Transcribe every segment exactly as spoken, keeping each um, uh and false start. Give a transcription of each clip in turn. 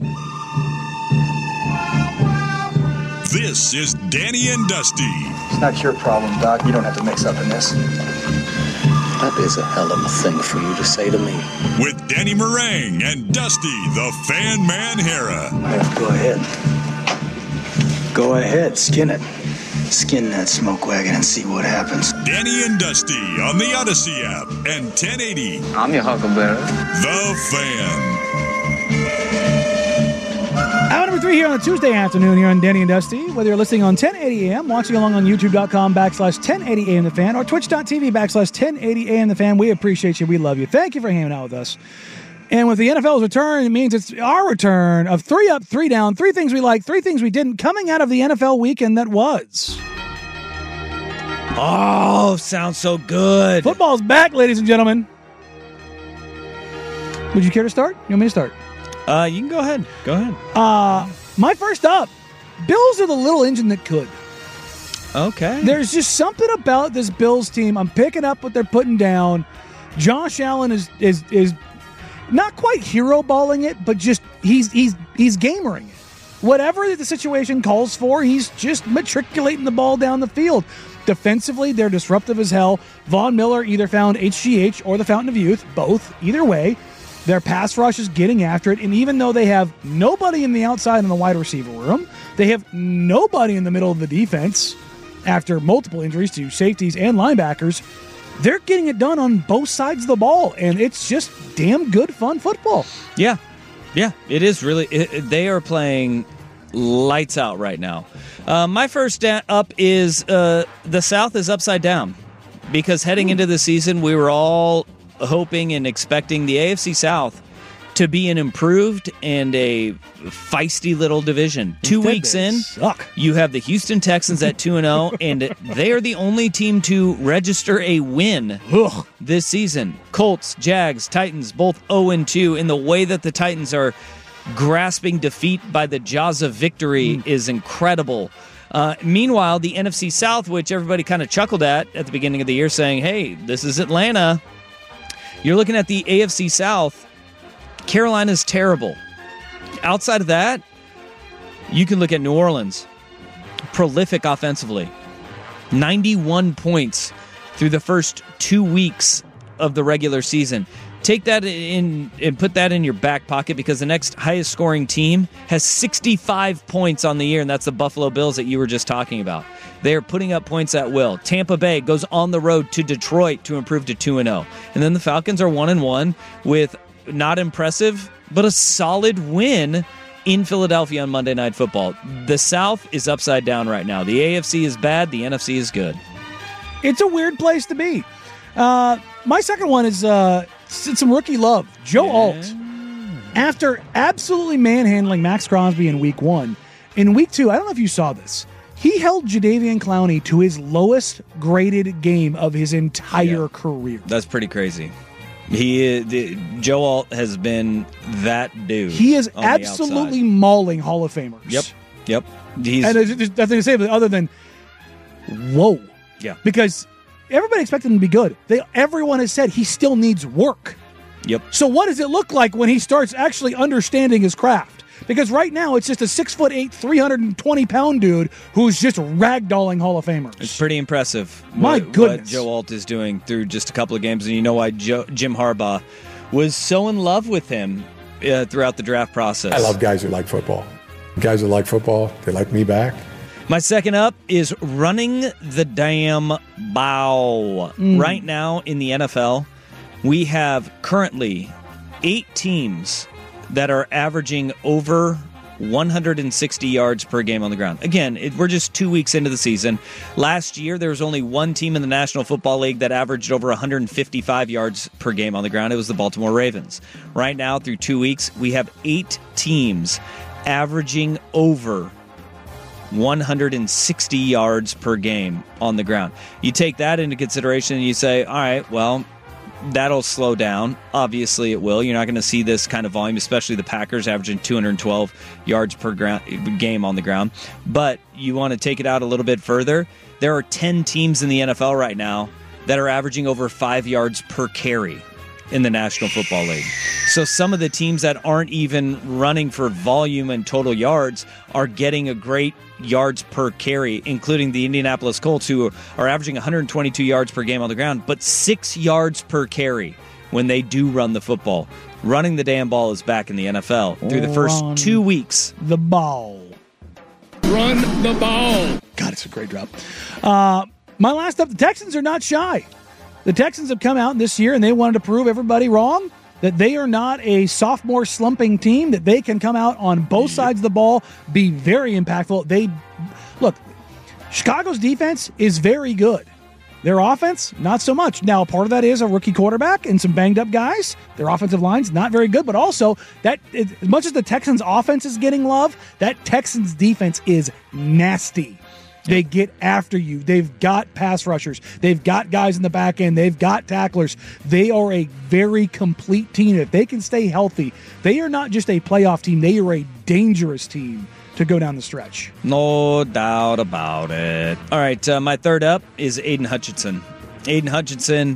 This is Danny and Dusty. It's not your problem, Doc. You don't have to mix up in this. That is a hell of a thing for you to say to me. With Danny Meringue and Dusty, the Fan Man Hera. Yeah, go ahead. Go ahead, skin it. Skin that smoke wagon and see what happens. Danny and Dusty on the Odyssey app and ten eighty. I'm your Huckleberry. The Fan. Hour number three here on a Tuesday afternoon here on Danny and Dusty. Whether you're listening on ten eighty A M, watching along on YouTube.com backslash 1080 AM The Fan, or Twitch.tv backslash 1080 AM The Fan, we appreciate you. We love you. Thank you for hanging out with us. And with the N F L's return, it means it's our return of three up, three down, three things we like, three things we didn't, coming out of the N F L weekend that was. Oh, sounds so good. Football's back, ladies and gentlemen. Would you care to start? You want me to start? Uh, you can go ahead. Go ahead. Uh, my first up, Bills are the little engine that could. Okay. There's just something about this Bills team. I'm picking up what they're putting down. Josh Allen is is is not quite hero balling it, but just he's he's he's gamering it. Whatever the situation calls for, he's just matriculating the ball down the field. Defensively, they're disruptive as hell. Von Miller either found H G H or the Fountain of Youth, both. Either way, their pass rush is getting after it. And even though they have nobody in the outside in the wide receiver room, they have nobody in the middle of the defense after multiple injuries to safeties and linebackers. They're getting it done on both sides of the ball, and it's just damn good, fun football. Yeah. Yeah, it is really. It, it, they are playing lights out right now. Uh, my first da- up is uh, the South is upside down because heading into the season, we were all hoping and expecting the A F C South to be an improved and a feisty little division. Two Instead weeks they in, suck. you have the Houston Texans at two and oh, and they are the only team to register a win Ugh. this season. Colts, Jags, Titans, both oh and two. In the way that the Titans are grasping defeat by the jaws of victory mm. is incredible. Uh, meanwhile, the N F C South, which everybody kind of chuckled at at the beginning of the year, saying, hey, this is Atlanta. You're looking at the A F C South. Carolina's terrible. Outside of that, you can look at New Orleans. Prolific offensively. ninety-one points through the first two weeks of the regular season. Take that in and put that in your back pocket because the next highest scoring team has sixty-five points on the year, and that's the Buffalo Bills that you were just talking about. They are putting up points at will. Tampa Bay goes on the road to Detroit to improve to two and oh. And then the Falcons are one and one with not impressive, but a solid win in Philadelphia on Monday Night Football. The South is upside down right now. The A F C is bad. The N F C is good. It's a weird place to be. Uh, my second one is uh, some rookie love. Joe Yeah. Alt. After absolutely manhandling Max Crosby in week one, in week two, I don't know if you saw this, he held Jadeveon Clowney to his lowest graded game of his entire Yeah. career. That's pretty crazy. He, the, Joe Alt has been that dude. He is on the absolutely outside. mauling Hall of Famers. Yep. Yep. He's, And there's, there's nothing to say other than, whoa. Yeah. Because everybody expected him to be good. They, everyone has said he still needs work. Yep. So what does it look like when he starts actually understanding his craft? Because right now it's just a six foot eight, three hundred twenty pound dude who's just ragdolling Hall of Famers. It's pretty impressive. My what, goodness. what Joe Alt is doing through just a couple of games, and you know why Joe, Jim Harbaugh was so in love with him uh, throughout the draft process. I love guys who like football. Guys who like football, they like me back. My second up is running the damn bow. Mm. Right now in the N F L, we have currently eight teams that are averaging over one hundred sixty yards per game on the ground. Again, it, we're just two weeks into the season. Last year, there was only one team in the National Football League that averaged over one hundred fifty-five yards per game on the ground. It was the Baltimore Ravens. Right now, through two weeks, we have eight teams averaging over one hundred sixty yards per game on the ground. You take that into consideration and you say, all right, well, that'll slow down. Obviously, it will. You're not going to see this kind of volume, especially the Packers averaging two hundred twelve yards per ground, game on the ground. But you want to take it out a little bit further. There are ten teams in the N F L right now that are averaging over five yards per carry. in the National Football League. So some of the teams that aren't even running for volume and total yards are getting a great yards per carry, including the Indianapolis Colts, who are averaging one hundred twenty-two yards per game on the ground, but six yards per carry when they do run the football. Running the damn ball is back in the N F L through the first Run two weeks. The ball. Run the ball. God, it's a great drop. Uh, my last up, the Texans are not shy. The Texans have come out this year and they wanted to prove everybody wrong, that they are not a sophomore slumping team, that they can come out on both sides of the ball, be very impactful. They look, Chicago's defense is very good. Their offense, not so much. Now, part of that is a rookie quarterback and some banged up guys. Their offensive line's not very good, but also that as much as the Texans' offense is getting love, that Texans' defense is nasty. They get after you. They've got pass rushers. They've got guys in the back end. They've got tacklers. They are a very complete team. If they can stay healthy, they are not just a playoff team. They are a dangerous team to go down the stretch. No doubt about it. All right, uh, my third up is Aiden Hutchinson. Aiden Hutchinson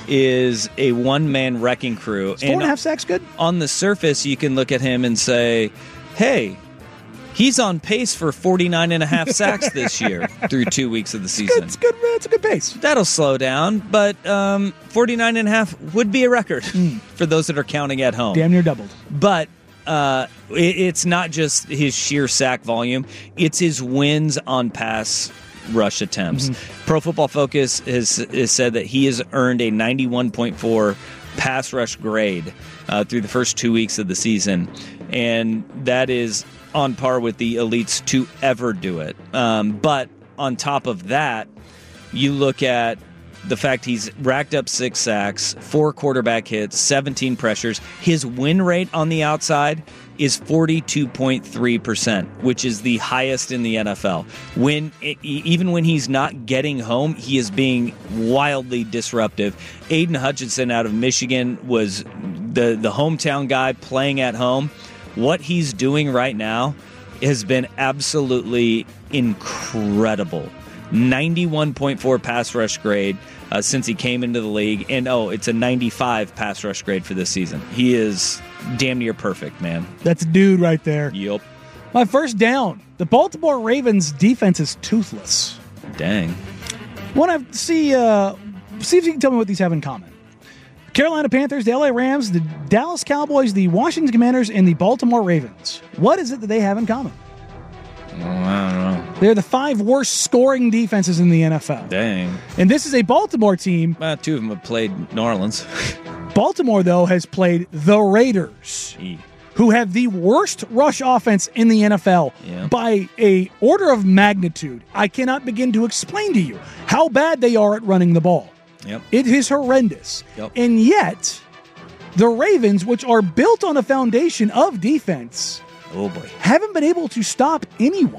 is a one-man wrecking crew. Is four and a half sacks good? On the surface, you can look at him and say, hey, he's on pace for forty-nine and a half sacks this year through two weeks of the season. It's good. It's a good pace. That'll slow down, but um, forty-nine and a half would be a record mm. for those that are counting at home. Damn near doubled. But uh, it, it's not just his sheer sack volume. It's his wins on pass rush attempts. Mm-hmm. Pro Football Focus has, has said that he has earned a ninety-one point four pass rush grade uh, through the first two weeks of the season, and that is on par with the elites to ever do it. Um, but on top of that, you look at the fact he's racked up six sacks, four quarterback hits, seventeen pressures. His win rate on the outside is forty-two point three percent, which is the highest in the N F L. When it, even when he's not getting home, he is being wildly disruptive. Aiden Hutchinson out of Michigan was the, the hometown guy playing at home. What he's doing right now has been absolutely incredible. ninety-one point four pass rush grade uh, since he came into the league. And, oh, it's a ninety-five pass rush grade for this season. He is damn near perfect, man. That's a dude right there. Yup. My first down. The Baltimore Ravens defense is toothless. Dang. Want to see, uh, see if you can tell me what these have in common. Carolina Panthers, the L A Rams, the Dallas Cowboys, the Washington Commanders, and the Baltimore Ravens. What is it that they have in common? Oh, I don't know. They're the five worst scoring defenses in the N F L. Dang. And this is a Baltimore team. Uh, two of them have played New Orleans. Baltimore, though, has played the Raiders, E. who have the worst rush offense in the N F L yeah. by a order of magnitude. I cannot begin to explain to you how bad they are at running the ball. Yep. It is horrendous. Yep. And yet, the Ravens, which are built on a foundation of defense, oh boy, haven't been able to stop anyone.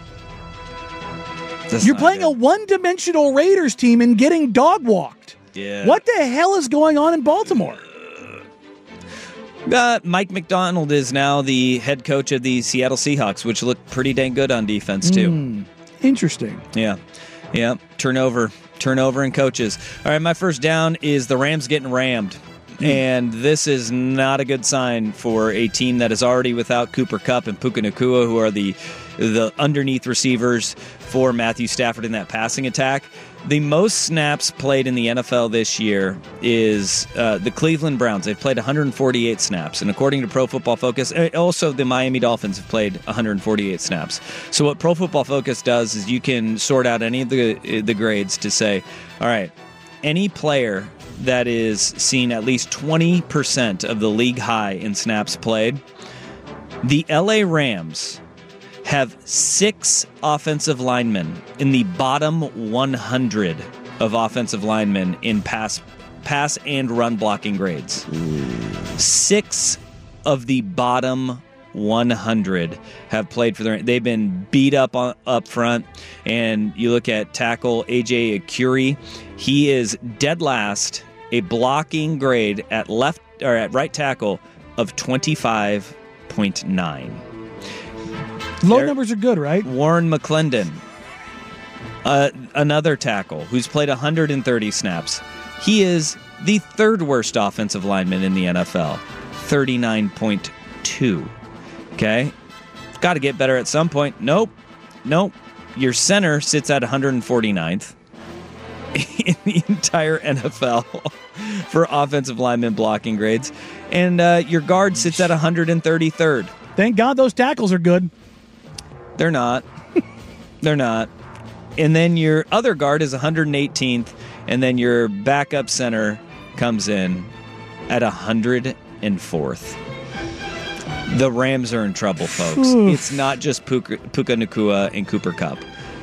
That's You're playing good. a one-dimensional Raiders team and getting dog-walked. Yeah. What the hell is going on in Baltimore? Uh, Mike McDonald is now the head coach of the Seattle Seahawks, which look pretty dang good on defense, too. Mm, interesting. Yeah. Yeah. Turnover. Turnover in coaches. All right, my first down is the Rams getting rammed. Mm. And this is not a good sign for a team that is already without Cooper Kupp and Puka Nacua, who are the the underneath receivers for Matthew Stafford in that passing attack. The most snaps played in the N F L this year is uh, the Cleveland Browns. They've played one hundred forty-eight snaps. And according to Pro Football Focus, also the Miami Dolphins have played one hundred forty-eight snaps. So what Pro Football Focus does is you can sort out any of the the grades to say, all right, any player that is seen at least twenty percent of the league high in snaps played, the L A Rams have six offensive linemen in the bottom one hundred of offensive linemen in pass pass and run blocking grades. Ooh. Six of the bottom one hundred have played for the. They've been beat up on, up front, and you look at tackle A J Acuri, he is dead last, a blocking grade at left or at right tackle of twenty-five point nine. Low there, numbers are good, right? Warren McClendon, uh, another tackle who's played one hundred thirty snaps. He is the third worst offensive lineman in the N F L, thirty-nine point two. Okay? Got to get better at some point. Nope. Nope. Your center sits at one hundred forty-ninth in the entire N F L for offensive lineman blocking grades. And uh, your guard sits at one hundred thirty-third. Thank God those tackles are good. They're not. They're not. And then your other guard is one hundred eighteenth, and then your backup center comes in at one hundred fourth. The Rams are in trouble, folks. Oof. It's not just Puka, Puka Nacua and Cooper Kupp.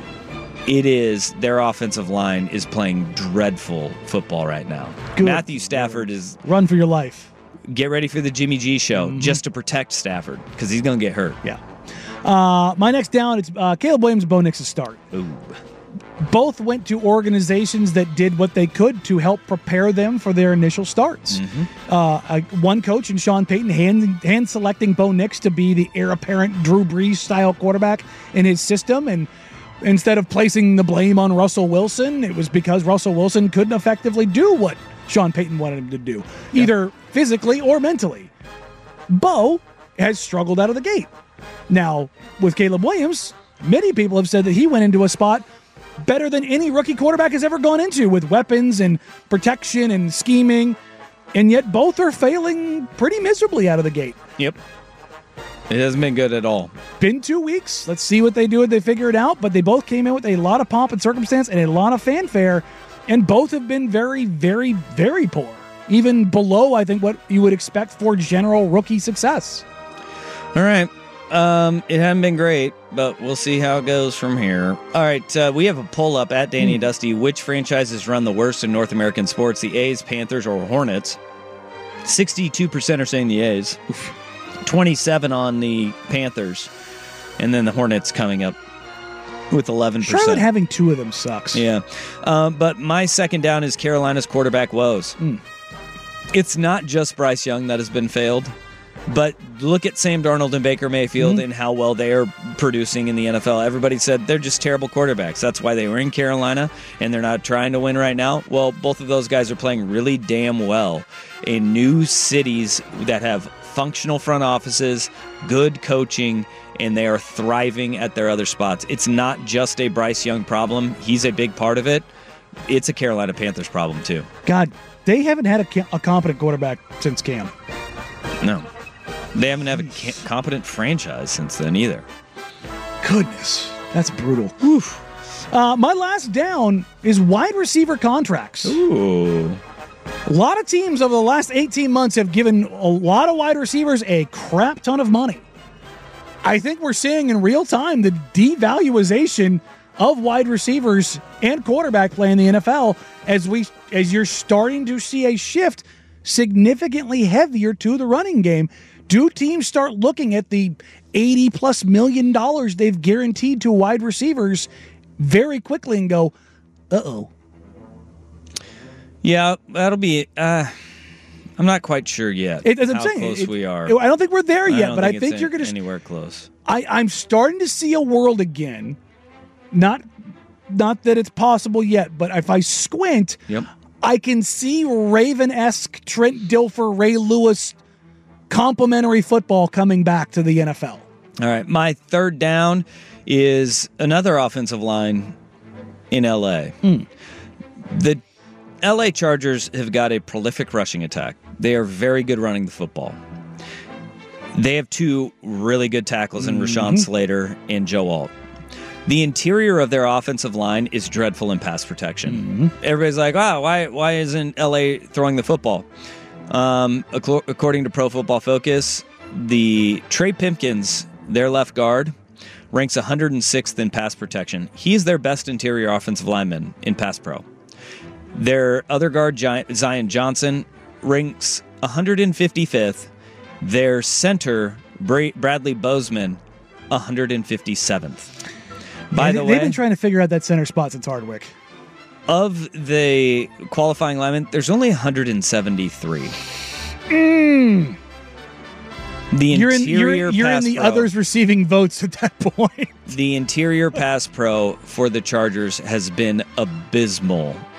It is their offensive line is playing dreadful football right now. Good. Matthew Stafford is Run for your life. get ready for the Jimmy G show mm-hmm. just to protect Stafford because he's going to get hurt. Yeah. Uh, my next down, it's uh, Caleb Williams, Bo Nix's start. Ooh. Both went to organizations that did what they could to help prepare them for their initial starts. Mm-hmm. Uh, uh, one coach in Sean Payton hand, hand selecting Bo Nix to be the heir apparent Drew Brees style quarterback in his system, and instead of placing the blame on Russell Wilson, it was because Russell Wilson couldn't effectively do what Sean Payton wanted him to do, yeah. either physically or mentally. Bo has struggled out of the gate. Now, with Caleb Williams, many people have said that he went into a spot better than any rookie quarterback has ever gone into, with weapons and protection and scheming, and yet both are failing pretty miserably out of the gate. Yep. It hasn't been good at all. Been two weeks. Let's see what they do if they figure it out, but they both came in with a lot of pomp and circumstance and a lot of fanfare, and both have been very, very, very poor, even below, I think, what you would expect for general rookie success. All right. Um, it hasn't been great, but we'll see how it goes from here. All right, uh, we have a poll up at Danny and Dusty. Which franchises run the worst in North American sports, the A's, Panthers, or Hornets? sixty-two percent are saying the A's, twenty-seven on the Panthers, and then the Hornets coming up with eleven percent. Charlotte having two of them sucks. Yeah, um, but my second down is Carolina's quarterback woes. Mm. It's not just Bryce Young that has been failed. But look at Sam Darnold and Baker Mayfield mm-hmm. and how well they are producing in the N F L. Everybody said they're just terrible quarterbacks. That's why they were in Carolina, and they're not trying to win right now. Well, both of those guys are playing really damn well in new cities that have functional front offices, good coaching, and they are thriving at their other spots. It's not just a Bryce Young problem. He's a big part of it. It's a Carolina Panthers problem, too. God, they haven't had a, a competent quarterback since Cam. No. They haven't had a competent franchise since then either. Goodness, that's brutal. Oof. Uh, my last down is wide receiver contracts. Ooh. A lot of teams over the last eighteen months have given a lot of wide receivers a crap ton of money. I think we're seeing in real time the devaluation of wide receivers and quarterback play in the N F L as we as you're starting to see a shift significantly heavier to the running game. Do teams start looking at the eighty plus million dollars they've guaranteed to wide receivers very quickly and go, uh-oh? Yeah, that'll be, uh, I'm not quite sure yet it, as I'm how saying, close it, we are. It, I don't think we're there yet, I but think I think it's you're going to anywhere close. I, I'm starting to see a world again. Not, not that it's possible yet, but if I squint, yep. I can see Raven-esque Trent Dilfer, Ray Lewis complimentary football coming back to the N F L. All right. My third down is another offensive line in L A. Mm. The L A Chargers have got a prolific rushing attack. They are very good running the football. They have two really good tackles in mm-hmm. Rashawn Slater and Joe Alt. The interior of their offensive line is dreadful in pass protection. Mm-hmm. Everybody's like, wow, why, why isn't L A throwing the football? Um, according to Pro Football Focus, the Trey Pipkins, their left guard, ranks one hundred sixth in pass protection. He's their best interior offensive lineman in pass pro. Their other guard, Zion Johnson, ranks one hundred fifty-fifth. Their center, Bradley Bozeman, one hundred fifty-seventh. By yeah, the they've way, they've been trying to figure out that center spot since Hardwick. Of the qualifying linemen, there's only one hundred seventy-three. Mm. The you're in, interior you're, you're pass in the pro, others receiving votes at that point. The interior pass pro for the Chargers has been abysmal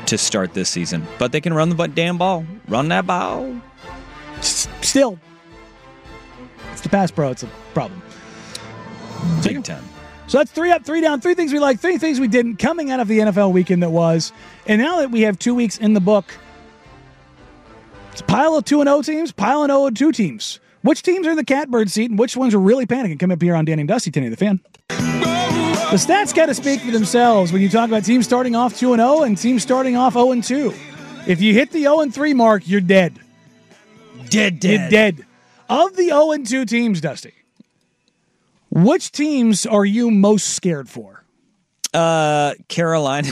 to start this season. But they can run the damn ball. Run that ball. S- Still, it's the pass pro. It's a problem. Big time. So that's three up, three down, three things we like, three things we didn't coming out of the N F L weekend that was. And now that we have two weeks in the book, it's a pile of two and oh teams, pile of oh and two teams. Which teams are in the catbird seat and which ones are really panicking? Come up here on Danny and Dusty, Tenny the Fan. The stats got to speak for themselves when you talk about teams starting off two and oh and teams starting off oh and two. If you hit the oh and three mark, you're dead. Dead, dead. You're dead. Of the oh and two teams, Dusty, which teams are you most scared for? Uh, Carolina.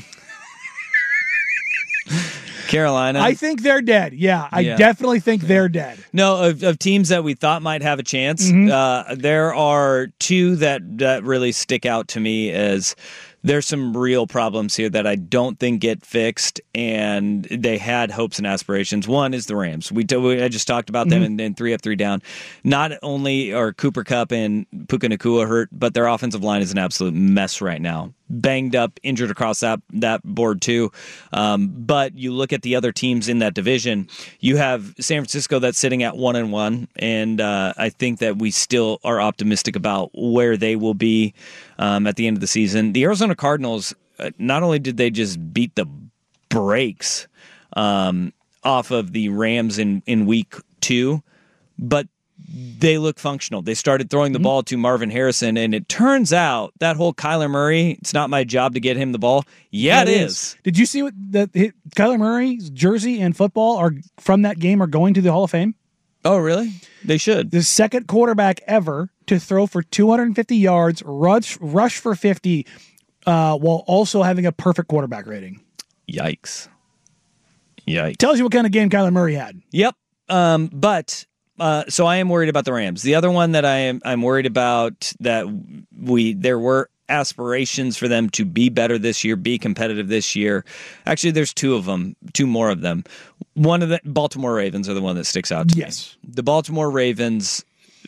Carolina. I think they're dead. Yeah, I Yeah. definitely think they're dead. No, of, of teams that we thought might have a chance, Mm-hmm. uh, there are two that, that really stick out to me as there's some real problems here that I don't think get fixed, and they had hopes and aspirations. One is the Rams. We, we I just talked about them in, in three up, three down. Not only are Cooper Kupp and Puka Nacua hurt, but their offensive line is an absolute mess right now. Banged up, injured across that that board too. Um, but you look at the other teams in that division. You have San Francisco that's sitting at one and one, and uh, I think that we still are optimistic about where they will be um, at the end of the season. The Arizona Cardinals, uh, not only did they just beat the brakes um, off of the Rams in in week two, but they look functional. They started throwing the mm-hmm. ball to Marvin Harrison, and it turns out that whole Kyler Murray, it's not my job to get him the ball. Yeah, it, it is. is. Did you see what the hit, Kyler Murray's jersey and football are from that game are going to the Hall of Fame? Oh, really? They should. The second quarterback ever to throw for two hundred fifty yards, rush, rush for fifty, uh, while also having a perfect quarterback rating. Yikes. Yikes. Tells you what kind of game Kyler Murray had. Yep. Um, but... Uh, so I am worried about the Rams. The other one that I am I'm worried about that we there were aspirations for them to be better this year, be competitive this year. Actually, there's two of them, two more of them. One of the Baltimore Ravens are the one that sticks out to yes. me. The Baltimore Ravens,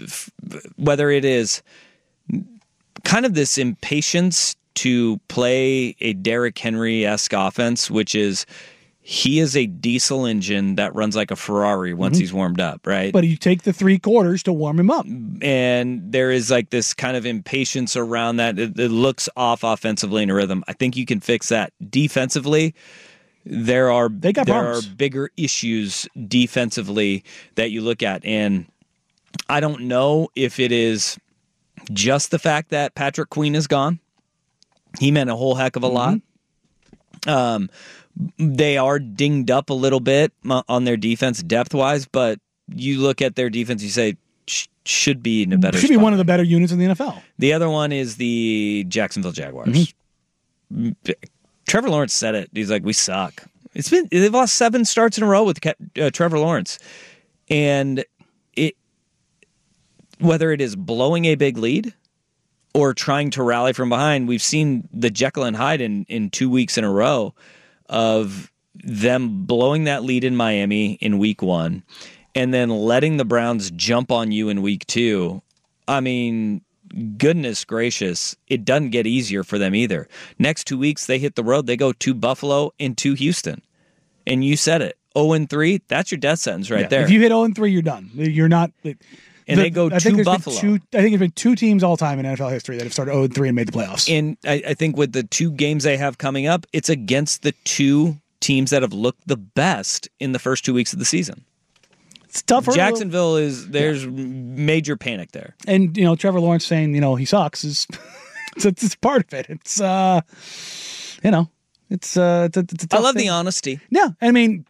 whether it is kind of this impatience to play a Derrick Henry-esque offense, which is he is a diesel engine that runs like a Ferrari once mm-hmm. he's warmed up, right? But you take the three quarters to warm him up. And there is like this kind of impatience around that. It, it looks off offensively in a rhythm. I think you can fix that. Defensively, there are they got there problems. are bigger issues defensively that you look at. And I don't know if it is just the fact that Patrick Queen is gone. He meant a whole heck of a mm-hmm. lot. Um They are dinged up a little bit on their defense depth-wise, but you look at their defense, you say, sh- should be in a better Should spot. be one of the better units in the N F L. The other one is the Jacksonville Jaguars. Mm-hmm. Trevor Lawrence said it. He's like, we suck. It's been They've lost seven starts in a row with uh, Trevor Lawrence. And it, whether it is blowing a big lead or trying to rally from behind, we've seen the Jekyll and Hyde in, in two weeks in a row of them blowing that lead in Miami in week one and then letting the Browns jump on you in week two. I mean, goodness gracious, it doesn't get easier for them either. Next two weeks, they hit the road. They go to Buffalo and to Houston. And you said it, oh and three, that's your death sentence right yeah, there. If you hit oh and three, you're done. You're not... And the, they go I think to Buffalo. Two, I think there's been two teams all time in N F L history that have started oh and three and made the playoffs. And I, I think with the two games they have coming up, it's against the two teams that have looked the best in the first two weeks of the season. It's tougher. Jacksonville is there's yeah. major panic there, and you know Trevor Lawrence saying you know he sucks is it's, it's part of it. It's uh, you know it's uh, it's a, it's a tough I love thing. the honesty. Yeah, I mean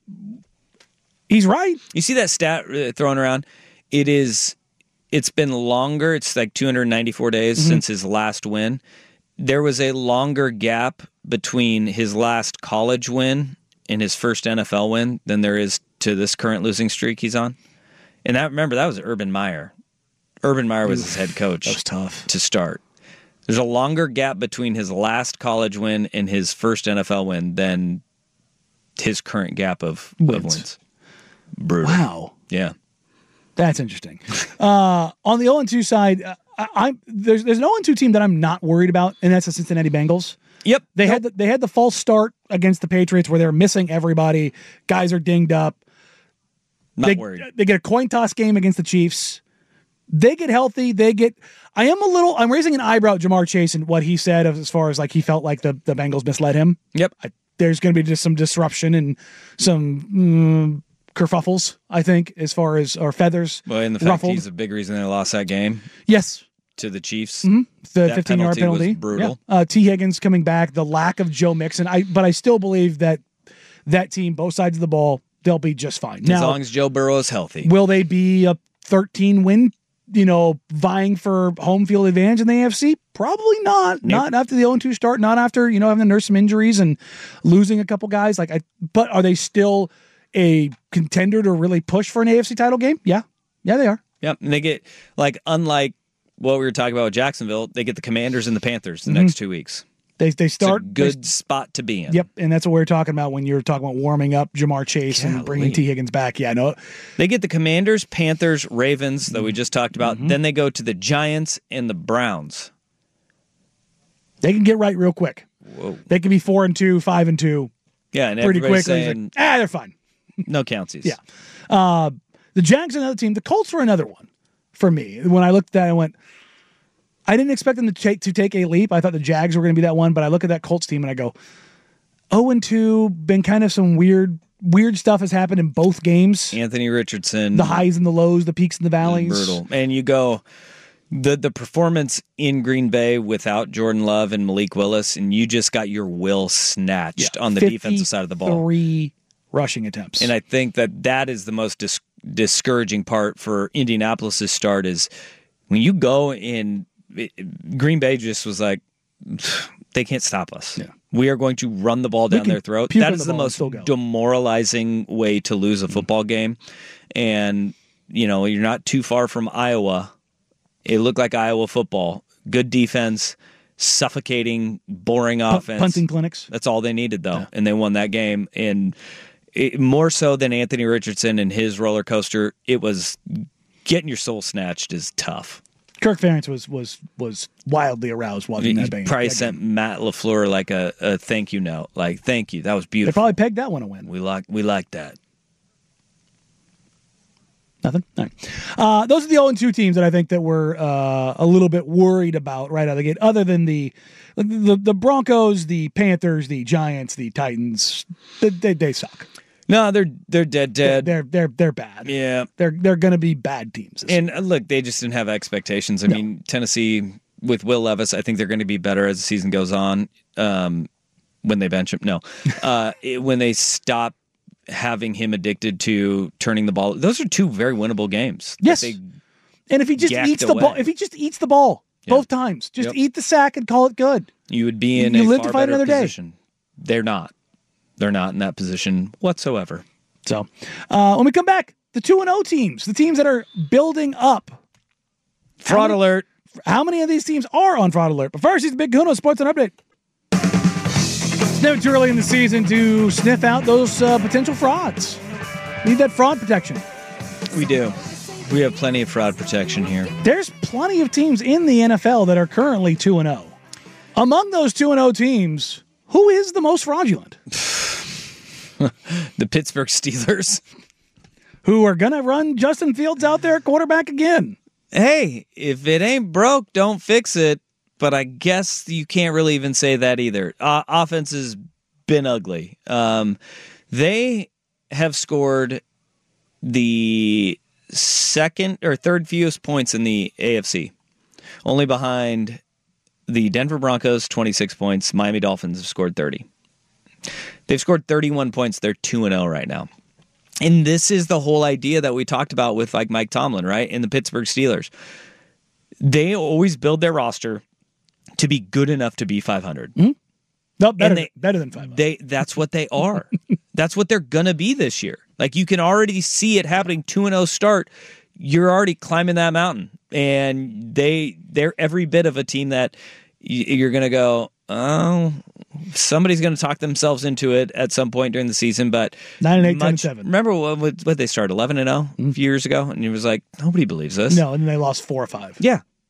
he's right. You see that stat uh, thrown around? It is. It's been longer. It's like two hundred ninety-four days mm-hmm. since his last win. There was a longer gap between his last college win and his first N F L win than there is to this current losing streak he's on. And that remember, that was Urban Meyer. Urban Meyer was his head coach. That was tough. To start. There's a longer gap between his last college win and his first N F L win than his current gap of wins. Of wins. Brutal. Wow. Yeah. That's interesting. uh, on the oh and two side, uh, I, I'm there's there's an oh and two team that I'm not worried about, and that's the Cincinnati Bengals. Yep. They Nope. had the, they had the false start against the Patriots where they're missing everybody. Guys are dinged up. Not they, worried. They get a coin toss game against the Chiefs. They get healthy. They get. I am a little. I'm raising an eyebrow at Jamar Chase and what he said as far as like he felt like the the Bengals misled him. Yep. I, there's going to be just some disruption and some mm, kerfuffles. I think as far as or feathers. Well, and the fact ruffled. he's a big reason they lost that game Yes. to the Chiefs. Mm-hmm. The That fifteen-yard penalty was penalty. brutal. Yeah. Uh, T. Higgins coming back. The lack of Joe Mixon. I but I still believe that that team, both sides of the ball, they'll be just fine. As Now, long as Joe Burrow is healthy. will they be a thirteen win? You know, vying for home field advantage in the A F C? Probably not. Not after the oh and two start. Not after, you know, having to nurse some injuries and losing a couple guys. Like, I, but are they still a contender to really push for an A F C title game? Yeah. Yeah, they are. Yep. And they get, like, unlike what we were talking about with Jacksonville, they get the Commanders and the Panthers the Mm-hmm. next two weeks. They they It's start. a good they- spot to be in. Yep, and that's what we were talking about when you were talking about warming up Jamar Chase and bringing Golly. T. Higgins back. Yeah, no, They get the Commanders, Panthers, Ravens that Mm-hmm. we just talked about. Then they go to the Giants and the Browns. they can get right real quick. Whoa. They can be four and two, five and two, Yeah, and pretty everybody's quickly. It's saying like, ah, they're fine. no countsies. Yeah. Uh, the Jags are another team. The Colts were another one for me. When I looked at it, I went, I didn't expect them to take to take a leap. I thought the Jags were going to be that one, but I look at that Colts team and I go, oh and two, been kind of some weird, weird stuff has happened in both games. Anthony Richardson. The highs and the lows, the peaks and the valleys. Brutal. And you go, the the performance in Green Bay without Jordan Love and Malik Willis, and you just got your will snatched on the defensive side of the ball. Three rushing attempts. And I think that that is the most dis- discouraging part for Indianapolis' start is when you go in, it, Green Bay just was like, they can't stop us. Yeah. We are going to run the ball down can their throat. puke That on is the the ball and most still go. demoralizing way to lose a football game. And, you know, you're not too far from Iowa. It looked like Iowa football. Good defense, suffocating, boring Pu- offense. punting clinics. That's all they needed, though, and they won that game. And it, more so than Anthony Richardson and his roller coaster, it was getting your soul snatched is tough. Kirk Ferentz was was was wildly aroused watching He that game. probably that sent game. Matt LaFleur like a, a thank you note, like thank you, that was They beautiful. probably pegged that one a win. We like we like that. Nothing. All right. Uh, those are the oh and two teams that I think that we're uh, a little bit worried about right out of the gate. Other than the the, the Broncos, the Panthers, the Giants, the Titans, they, they, they suck. No, they're they're dead dead. They're they're they're bad. Yeah, They're they're going to be bad teams. this and uh, look, they just didn't have expectations. I No. mean, Tennessee with Will Levis, I think they're going to be better as the season goes on. Um, when they bench him, no, uh, it, when they stop having him addicted to turning the ball, those are two very winnable games. that Yes. they, And if he just gacked eats the ball, away. if he just eats the ball Yeah. both times, just Yep. eat the sack and call it good. you would be in You a live far to fight better another day. position. They're not. They're not in that position whatsoever. So uh, when we come back, the two and O teams, the teams that are building up. Fraud many- alert. How many of these teams are on fraud alert? But first, it's the Big Kuno Sports and Update. It's never too early in the season to sniff out those uh, potential frauds. Need that fraud protection. We do. We have plenty of fraud protection here. There's plenty of teams in the N F L that are currently two and oh. Among those two and oh teams, who is the most fraudulent? The Pittsburgh Steelers. Who are going to run Justin Fields out there at quarterback again? Hey, if it ain't broke, don't fix it. But I guess you can't really even say that either. Uh, offense has been ugly. Um, they have scored the second or third fewest points in the A F C, only behind the Denver Broncos, twenty-six points. Miami Dolphins have scored thirty. They've scored thirty-one points. They're two and oh right now. And this is the whole idea that we talked about with like Mike Tomlin, right? And the Pittsburgh Steelers. They always build their roster to be good enough to be five hundred. Mm-hmm. No, better, And they- better than five. They that's what they are. That's what they're gonna be this year. Like you can already see it happening. Two and zero start. You're already climbing that mountain, and they they're every bit of a team that y- you're gonna go. Oh, somebody's gonna talk themselves into it at some point during the season. But Nine and eight, ten and much- seven. Remember what what what they started eleven and zero a few years ago, and it was like nobody believes this. No, and then they lost four or five. Yeah.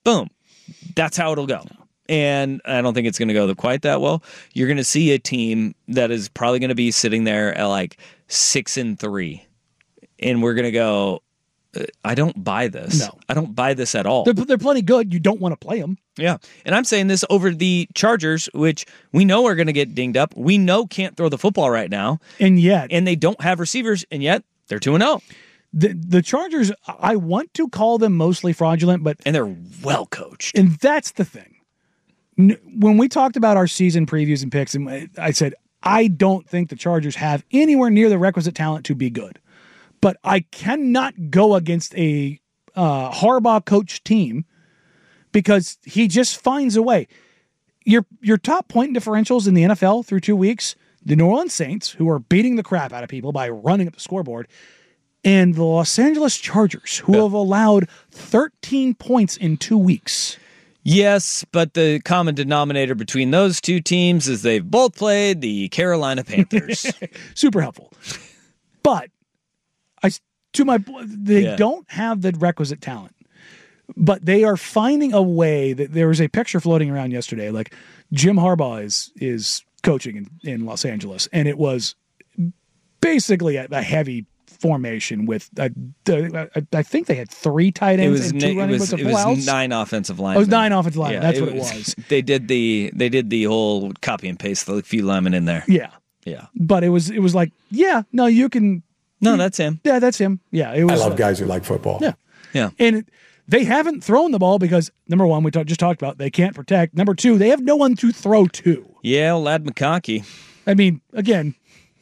Boom. That's how it'll go. And I don't think it's going to go quite that well. You're going to see a team that is probably going to be sitting there at like six and three. And we're going to go, I don't buy this. No. I don't buy this at all. They're, they're plenty good. You don't want to play them. Yeah. And I'm saying this over the Chargers, which we know are going to get dinged up. We know can't throw the football right now. And yet. And they don't have receivers, and yet they're two and oh. The, the Chargers, I want to call them mostly fraudulent, but. And they're well coached. And that's the thing. When we talked about our season previews and picks, and I said, I don't think the Chargers have anywhere near the requisite talent to be good. But I cannot go against a uh, Harbaugh coach team because he just finds a way. Your your top point differentials in the N F L through two weeks, the New Orleans Saints, who are beating the crap out of people by running up the scoreboard, and the Los Angeles Chargers, who Yeah. have allowed thirteen points in two weeks. Yes, but the common denominator between those two teams is they've both played the Carolina Panthers. Super helpful. But I, to my, they Yeah. don't have the requisite talent, but they are finding a way. That there was a picture floating around yesterday, like Jim Harbaugh is is coaching in, in Los Angeles, and it was basically a, a heavy formation with uh, the, I, I think they had three tight It ends was, and na- two it running was, backs it and full was outs. nine offensive Oh, linemen. it was nine offensive linemen. That's what it was. They did the they did the whole copy and paste the few linemen in there. Yeah, Yeah. but it was it was like yeah, no, you can. No, that's him. Yeah, that's him. Yeah, it I was. love uh, guys who like football. Yeah. Yeah. And they haven't thrown the ball because, number one, we talk, just talked about, they can't protect. Number two, they have no one to throw to. Yeah, Lad McConkey. I mean, again,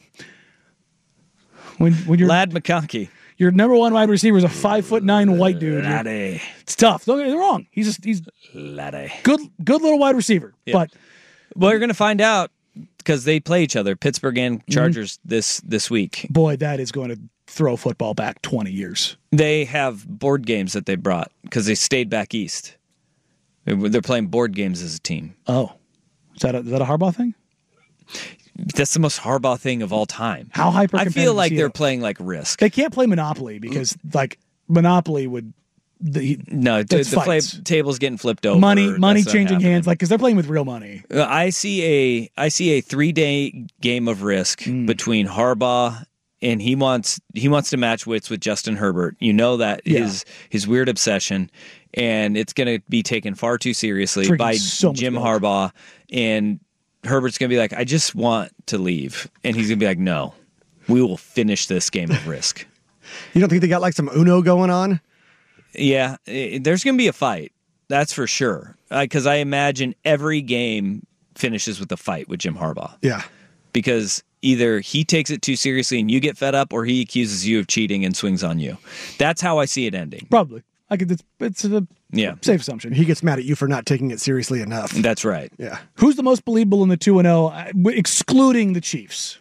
when when you're, Lad McConkey. your number one wide receiver is a five foot nine white dude, you're- Laddie. it's tough. Don't get me wrong. He's just, he's Laddie. good, good little wide receiver. Yeah. But Well, you're going to find out because they play each other, Pittsburgh and Mm-hmm. Chargers, this this week. boy, that is going to throw football back twenty years. They have board games that they brought because they stayed back east. They're playing board games as a team. Oh, is that a, is that a Harbaugh thing? That's the most Harbaugh thing of all time. How hyper? I feel like is he they're at? playing like Risk. They can't play Monopoly because like Monopoly would the No, dude, that's the play, fights. table's getting flipped over. money That's money not changing happening. hands like because they're playing with real money. Uh, I see a I see a three day game of Risk Mm. between Harbaugh and he wants he wants to match wits with Justin Herbert. You know that Yeah. his his weird obsession, and it's going to be taken far too seriously Drinking by so much Jim milk. Harbaugh, and Herbert's going to be like, I just want to leave, and he's going to be like, no, we will finish this game of Risk. You don't think they got like some Uno going on? Yeah, i- there's going to be a fight. That's for sure. Because I imagine every game finishes with a fight with Jim Harbaugh. Yeah. Because either he takes it too seriously and you get fed up, or he accuses you of cheating and swings on you. That's how I see it ending. Probably. I could. It's, it's a Yeah, safe assumption. He gets mad at you for not taking it seriously enough. that's right. Yeah. Who's the most believable in the two and zero, excluding the Chiefs?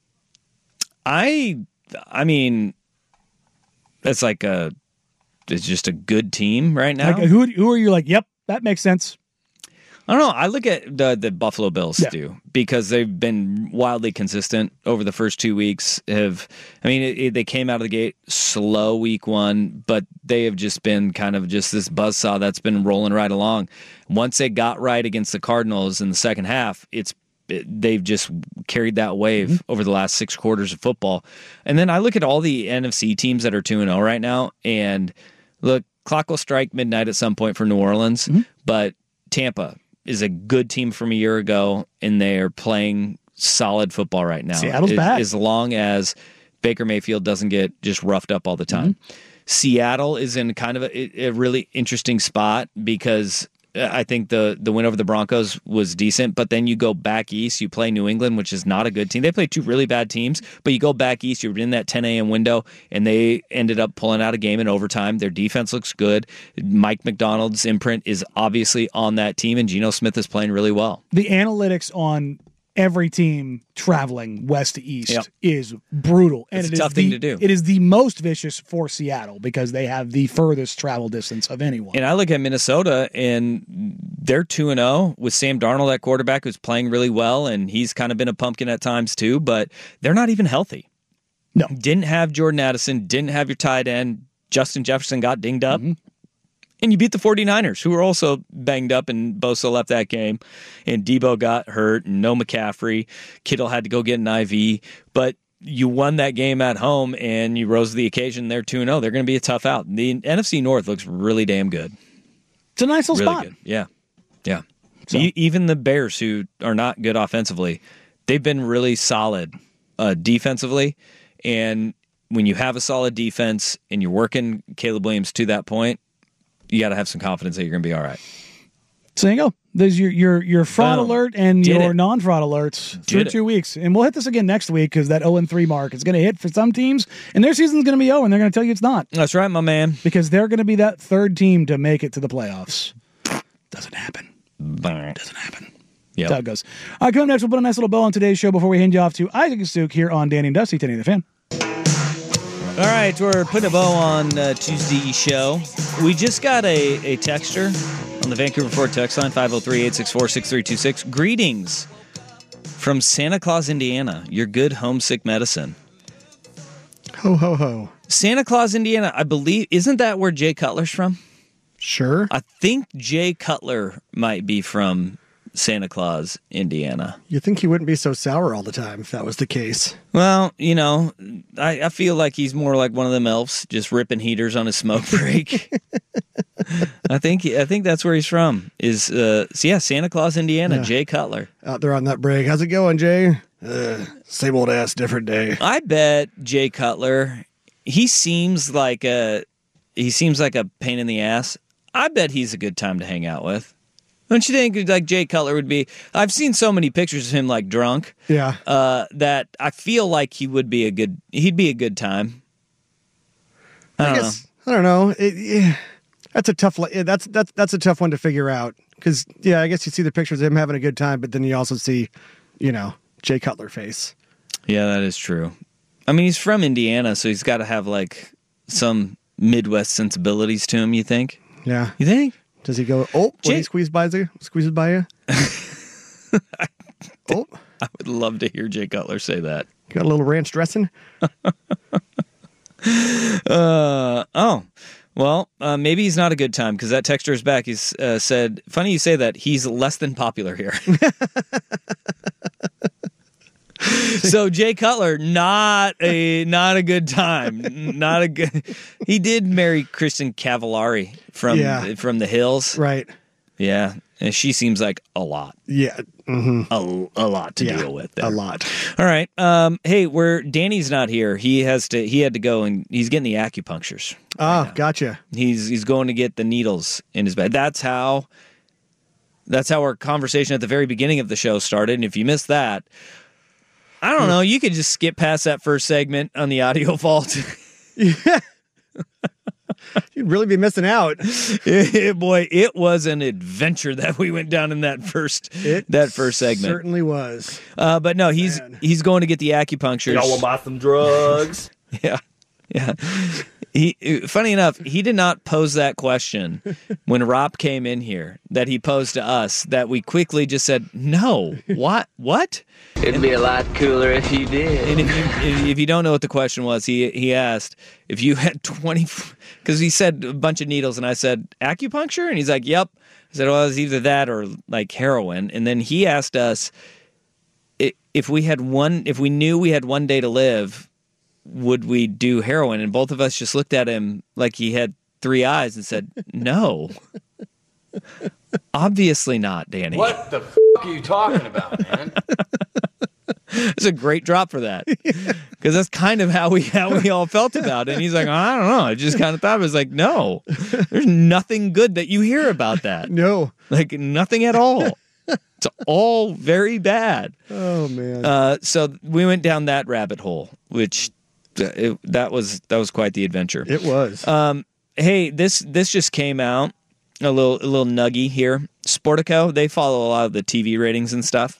I, I mean, that's like a, it's just a good team right now. Like, who who are you? Like, yep, that makes sense. I don't know. I look at the the Buffalo Bills Yeah. do because they've been wildly consistent over the first two weeks. Have I mean it, it, they came out of the gate slow week one, but they have just been kind of just this buzzsaw that's been rolling right along. Once they got right against the Cardinals in the second half, it's it, they've just carried that wave Mm-hmm. over the last six quarters of football. And then I look at all the N F C teams that are two and zero right now, and look, clock will strike midnight at some point for New Orleans, Mm-hmm. but Tampa is a good team from a year ago, and they are playing solid football right now. Seattle's as, back. as long as Baker Mayfield doesn't get just roughed up all the time. Mm-hmm. Seattle is in kind of a, a really interesting spot because I think the the win over the Broncos was decent, but then you go back east, you play New England, which is not a good team. They play two really bad teams, but you go back east, you're in that ten a.m. window, and they ended up pulling out a game in overtime. Their defense looks good. Mike McDonald's imprint is obviously on that team, and Geno Smith is playing really well. The analytics on every team traveling west to east Yep. is brutal, and It's a it is tough thing the- to do. It is the most vicious for Seattle because they have the furthest travel distance of anyone. And I look at Minnesota, and they're two and zero with Sam Darnold at quarterback, who's playing really well, and he's kind of been a pumpkin at times too. But they're not even healthy. No. Didn't have Jordan Addison. Didn't have your tight end. Justin Jefferson got dinged up, Mm-hmm. And you beat the 49ers, who were also banged up, and Bosa left that game, and Debo got hurt, and no McCaffrey. Kittle had to go get an I V, but you won that game at home, and you rose to the occasion. They're two and oh. They're going to be a tough out. The N F C North looks really damn good. It's a nice little really spot. Good. Yeah, yeah. So. E- even the Bears, who are not good offensively, they've been really solid uh, defensively, and when you have a solid defense and you're working Caleb Williams to that point, you got to have some confidence that you're going to be all right. So there you go. There's your your your fraud Boom. alert and Did your it. non-fraud alerts through Did it. two weeks. And we'll hit this again next week because that oh and three mark is going to hit for some teams, and their season's going to be over, and they're going to tell you it's not. That's right, my man. Because they're going to be that third team to make it to the playoffs. Doesn't happen. Doesn't happen. Yeah. That's how it goes. All right, coming next, we'll put a nice little bow on today's show before we hand you off to Isaac and Suk here on Danny and Dusty, ten eighty The Fan. All right, we're putting a bow on uh, Tuesday's show. We just got a, a texter on the Vancouver Ford text line, five oh three, eight six four, six three two six. Greetings from Santa Claus, Indiana, your good homesick medicine. Ho, ho, ho. Santa Claus, Indiana, I believe, isn't that where Jay Cutler's from? Sure. I think Jay Cutler might be from Santa Claus, Indiana. You'd think he wouldn't be so sour all the time if that was the case. Well, you know, I, I feel like he's more like one of them elves, just ripping heaters on his smoke break. I think I think that's where he's from. Is uh, so yeah, Santa Claus, Indiana. Yeah. Jay Cutler Out there on that break. How's it going, Jay? Uh, same old ass, different day. I bet Jay Cutler. He seems like a he seems like a pain in the ass. I bet he's a good time to hang out with. Don't you think, like, Jay Cutler would be? I've seen so many pictures of him, like, drunk, Yeah. uh, that I feel like he would be a good, he'd be a good time. I don't I guess I don't know. It, yeah, that's a tough. li- yeah, That's that's that's a tough one to figure out because yeah, I guess you see the pictures of him having a good time, but then you also see, you know, Jay Cutler face. know. Yeah, that is true. I mean, he's from Indiana, so he's got to have, like, some Midwest sensibilities to him, you think? Yeah. You think? Does he go? Oh, when Jay- he squeezes by you, squeezes by you. Oh, I would love to hear Jay Cutler say that. got a little ranch dressing. Uh, oh, well, uh, maybe he's not a good time because that texter is back. He's uh, said, funny you say that, he's less than popular here. So Jay Cutler, not a not a good time. Not a good. He did marry Kristen Cavallari from Yeah. from the Hills. Right. Yeah, and she seems like a lot, Yeah. Mm-hmm. a, a lot to Yeah. deal with there. A lot. All right. Um, hey, where Danny's not here, he has to. He had to go and he's getting the acupunctures. Oh, gotcha. He's he's going to get the needles in his back. That's how. That's how our conversation at the very beginning of the show started. And if you missed that, I don't know. You could just skip past that first segment on the audio vault. Yeah. You'd really be missing out. It- boy, it was an adventure that we went down in that first It that first segment. certainly was. Uh, but no, he's Man. he's going to get the acupuncture. Y'all want to buy some drugs? Yeah, yeah. He, funny enough, he did not pose that question when Rob came in here that he posed to us. That we quickly just said, "No, what, what?" It'd be a lot cooler if you did. And if you if, if you don't know what the question was, he he asked if you had twenty, because he said a bunch of needles, and I said acupuncture, and he's like, "Yep." I said, "Well, it's either that or like heroin." And then he asked us i- if we had one, if we knew we had one day to live, would we do heroin? And both of us just looked at him like he had three eyes and said, "No, obviously not, Danny." What the f*** are you talking about, man? It's a great drop for that, because that's kind of how we how we all felt about it. And he's like, "I don't know. I just kind of thought it was like, no, there's nothing good that you hear about that. No. Like nothing at all. It's all very bad." Oh, man. Uh, so we went down that rabbit hole, which uh, it, that was that was quite the adventure. it was. Um, hey, this this just came out, a little a little nuggy here. Sportico, they follow a lot of the T V ratings and stuff,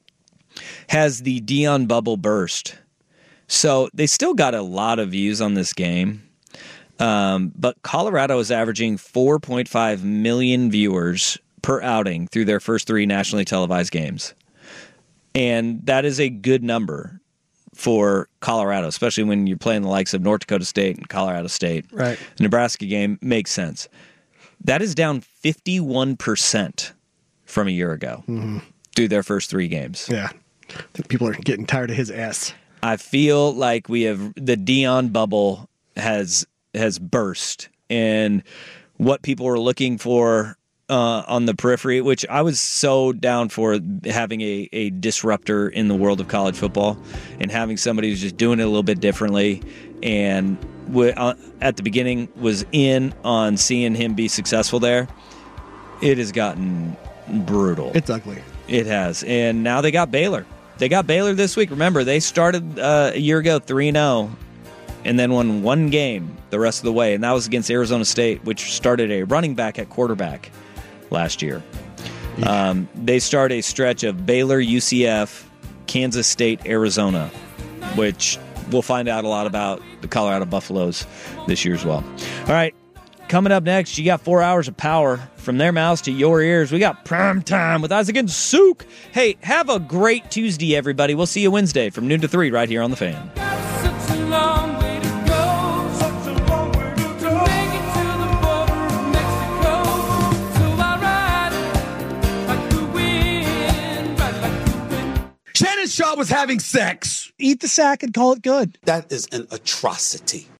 has the Dion bubble burst. So they still got a lot of views on this game. Um, but Colorado is averaging four point five million viewers per outing through their first three nationally televised games. And that is a good number for Colorado, especially when you're playing the likes of North Dakota State and Colorado State. Right. The Nebraska game makes sense. That is down fifty-one percent from a year ago Mm-hmm. through their first three games. Yeah. I think people are getting tired of his ass. I feel like we have the Dion bubble has has burst, and what people were looking for uh, on the periphery, which I was so down for having a, a disruptor in the world of college football and having somebody who's just doing it a little bit differently, and w- uh, at the beginning was in on seeing him be successful there. It has gotten brutal. It's ugly. It has. And now they got Baylor. They got Baylor this week. Remember, they started uh, a year ago three and oh and then won one game the rest of the way, and that was against Arizona State, which started a running back at quarterback last year. Yeah. Um, they start a stretch of Baylor, U C F, Kansas State, Arizona, which we'll find out a lot about the Colorado Buffaloes this year as well. All right. Coming up next, you got four hours of power from their mouths to your ears. We got Prime Time with Isaac and Souk. Hey, have a great Tuesday, everybody. We'll see you Wednesday from noon to three right here on The Fan. Such a long way to go. Such a long way to go. To make it to the border of Mexico. So I ride like the wind, ride like the wind. Shannon Shaw was having sex. Eat the sack and call it good. That is an atrocity.